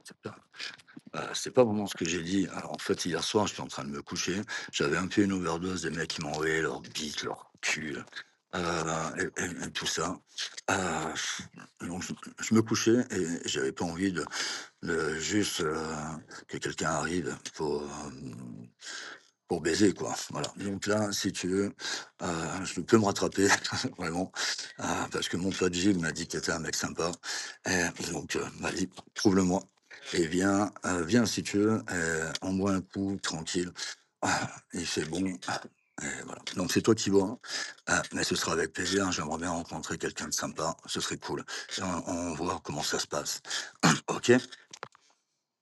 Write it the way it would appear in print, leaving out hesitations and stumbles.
C'est pas vraiment ce que j'ai dit. Alors, en fait, hier soir, j'étais en train de me coucher. J'avais un peu une overdose des mecs qui m'envoyaient leurs bites, leurs culs, et tout ça. Donc je me couchais et j'avais pas envie de juste, que quelqu'un arrive pour baiser, quoi. Voilà. Donc là, si tu veux, je peux me rattraper vraiment, parce que mon pote Gilles m'a dit que tu un mec sympa et donc vas-y, trouve-le-moi et viens si tu veux, on boit un coup tranquille. Il fait bon, et voilà. Donc c'est toi qui vois, mais ce sera avec plaisir. J'aimerais bien rencontrer quelqu'un de sympa, ce serait cool et on voit comment ça se passe. OK?